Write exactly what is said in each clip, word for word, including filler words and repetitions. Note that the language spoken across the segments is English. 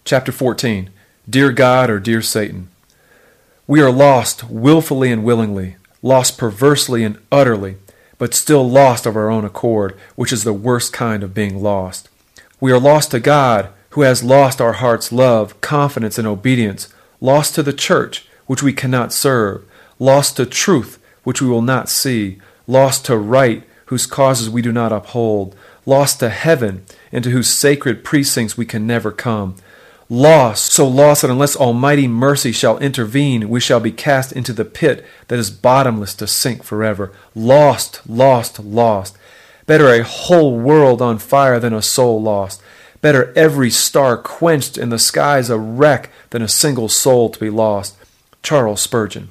Chapter fourteen, Dear God or Dear Satan. We are lost willfully and willingly, lost perversely and utterly, but still lost of our own accord, which is the worst kind of being lost. We are lost to God, who has lost our heart's love, confidence, and obedience, lost to the church, which we cannot serve, lost to truth, which we will not see, lost to right, whose causes we do not uphold, lost to heaven, into whose sacred precincts we can never come, lost, so lost that unless almighty mercy shall intervene, we shall be cast into the pit that is bottomless to sink forever. Lost, lost, lost. Better a whole world on fire than a soul lost. Better every star quenched and the skies a wreck than a single soul to be lost. Charles Spurgeon.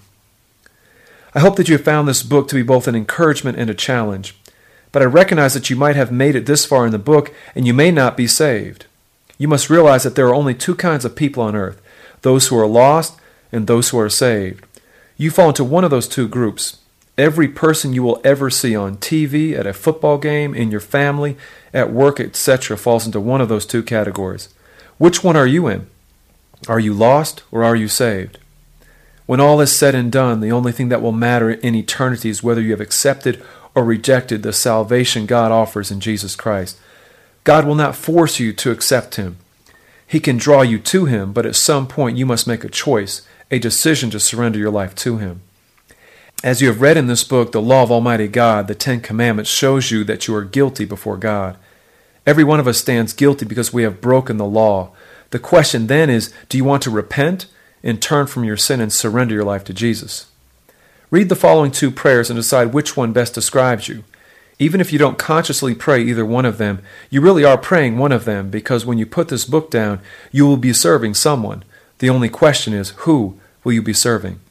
I hope that you have found this book to be both an encouragement and a challenge, but I recognize that you might have made it this far in the book and you may not be saved. You must realize that there are only two kinds of people on earth, those who are lost and those who are saved. You fall into one of those two groups. Every person you will ever see on T V, at a football game, in your family, at work, et cetera falls into one of those two categories. Which one are you in? Are you lost or are you saved? When all is said and done, the only thing that will matter in eternity is whether you have accepted or rejected the salvation God offers in Jesus Christ. God will not force you to accept Him. He can draw you to Him, but at some point you must make a choice, a decision to surrender your life to Him. As you have read in this book, the law of Almighty God, the Ten Commandments, shows you that you are guilty before God. Every one of us stands guilty because we have broken the law. The question then is, do you want to repent and turn from your sin and surrender your life to Jesus? Read the following two prayers and decide which one best describes you. Even if you don't consciously pray either one of them, you really are praying one of them, because when you put this book down, you will be serving someone. The only question is, who will you be serving?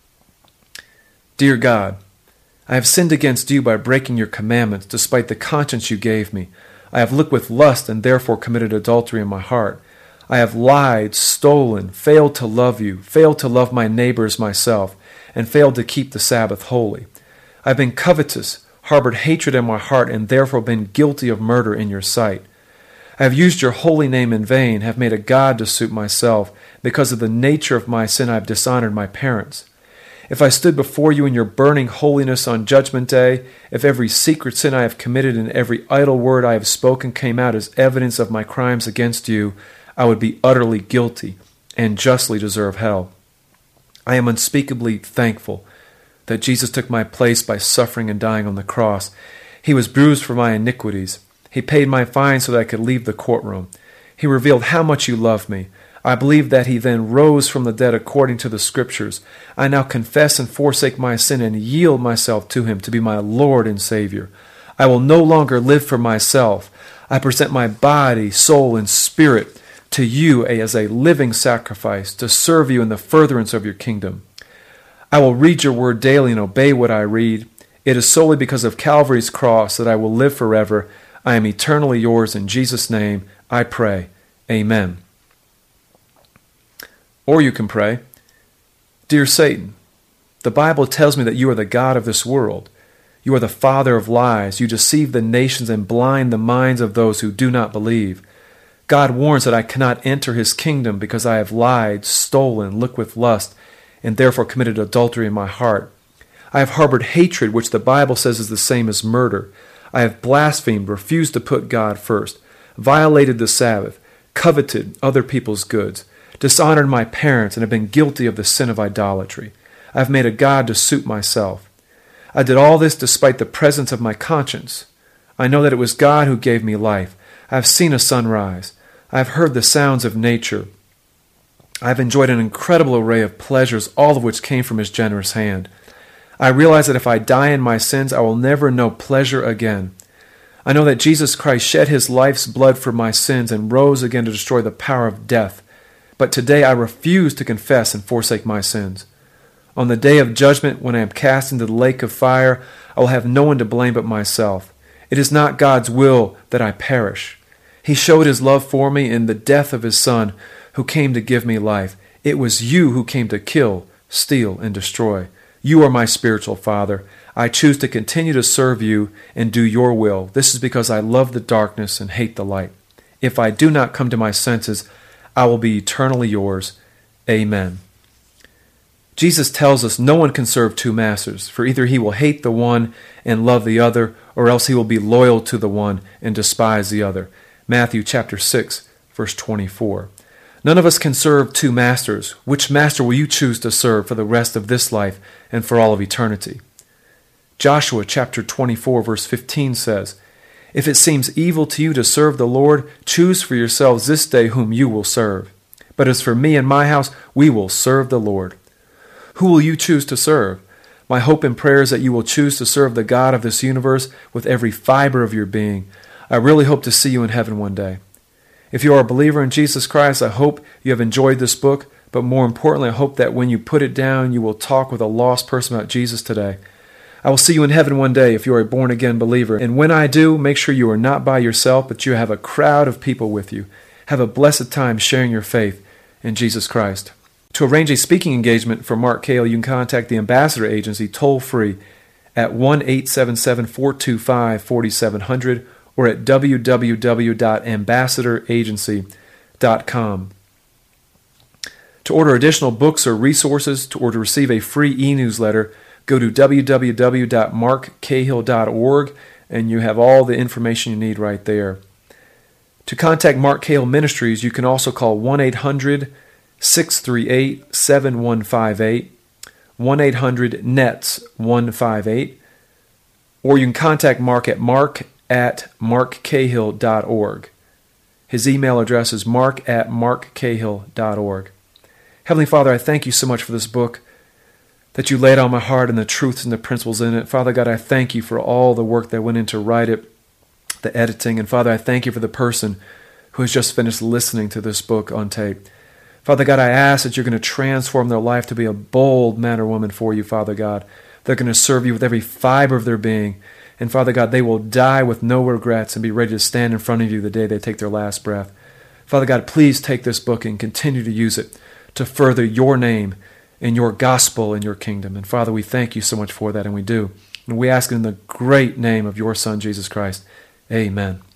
Dear God, I have sinned against you by breaking your commandments, despite the conscience you gave me. I have looked with lust and therefore committed adultery in my heart. I have lied, stolen, failed to love you, failed to love my neighbor as myself, and failed to keep the Sabbath holy. I have been covetous, harbored hatred in my heart, and therefore been guilty of murder in your sight. I have used your holy name in vain, have made a god to suit myself. Because of the nature of my sin, I have dishonored my parents. If I stood before you in your burning holiness on Judgment Day, if every secret sin I have committed and every idle word I have spoken came out as evidence of my crimes against you, I would be utterly guilty and justly deserve hell. I am unspeakably thankful that Jesus took my place by suffering and dying on the cross. He was bruised for my iniquities. He paid my fine so that I could leave the courtroom. He revealed how much you love me. I believe that he then rose from the dead according to the Scriptures. I now confess and forsake my sin and yield myself to him to be my Lord and Savior. I will no longer live for myself. I present my body, soul, and spirit to you as a living sacrifice to serve you in the furtherance of your kingdom. I will read your word daily and obey what I read. It is solely because of Calvary's cross that I will live forever. I am eternally yours. In Jesus' name I pray. Amen. Or you can pray, Dear Satan, the Bible tells me that you are the god of this world. You are the father of lies. You deceive the nations and blind the minds of those who do not believe. God warns that I cannot enter his kingdom because I have lied, stolen, looked with lust, and therefore committed adultery in my heart. I have harbored hatred, which the Bible says is the same as murder. I have blasphemed, refused to put God first, violated the Sabbath, coveted other people's goods, dishonored my parents, and have been guilty of the sin of idolatry. I have made a god to suit myself. I did all this despite the presence of my conscience. I know that it was God who gave me life. I have seen a sunrise. I have heard the sounds of nature. I have enjoyed an incredible array of pleasures, all of which came from his generous hand. I realize that if I die in my sins, I will never know pleasure again. I know that Jesus Christ shed his life's blood for my sins and rose again to destroy the power of death. But today I refuse to confess and forsake my sins. On the day of judgment, when I am cast into the lake of fire, I will have no one to blame but myself. It is not God's will that I perish. He showed his love for me in the death of his Son, who came to give me life. It was you who came to kill, steal, and destroy. You are my spiritual father. I choose to continue to serve you and do your will. This is because I love the darkness and hate the light. If I do not come to my senses, I will be eternally yours. Amen. Jesus tells us no one can serve two masters, for either he will hate the one and love the other, or else he will be loyal to the one and despise the other. Matthew chapter six, verse twenty-four. None of us can serve two masters. Which master will you choose to serve for the rest of this life and for all of eternity? Joshua chapter twenty-four, verse fifteen says, If it seems evil to you to serve the Lord, choose for yourselves this day whom you will serve. But as for me and my house, we will serve the Lord. Who will you choose to serve? My hope and prayer is that you will choose to serve the God of this universe with every fiber of your being. I really hope to see you in heaven one day. If you are a believer in Jesus Christ, I hope you have enjoyed this book, but more importantly, I hope that when you put it down, you will talk with a lost person about Jesus today. I will see you in heaven one day if you are a born-again believer. And when I do, make sure you are not by yourself, but you have a crowd of people with you. Have a blessed time sharing your faith in Jesus Christ. To arrange a speaking engagement for Mark Cahill, you can contact the Ambassador Agency toll-free at one eight seven seven, four two five, four seven zero zero or at w w w dot ambassador agency dot com. To order additional books or resources or to receive a free e-newsletter, go to w w w dot mark cahill dot org and you have all the information you need right there. To contact Mark Cahill Ministries, you can also call one eight hundred, six three eight, seven one five eight, one eight hundred, N E T S, one five eight, or you can contact Mark at mark at mark cahill dot org. His email address is mark at mark cahill dot org. Heavenly Father, I thank you so much for this book that you laid on my heart and the truths and the principles in it. Father God, I thank you for all the work that went in to write it, the editing, and Father, I thank you for the person who has just finished listening to this book on tape. Father God, I ask that you're going to transform their life to be a bold man or woman for you, Father God. They're going to serve you with every fiber of their being. And Father God, they will die with no regrets and be ready to stand in front of you the day they take their last breath. Father God, please take this book and continue to use it to further your name and your gospel and your kingdom. And Father, we thank you so much for that, and we do. And we ask in the great name of your Son, Jesus Christ. Amen.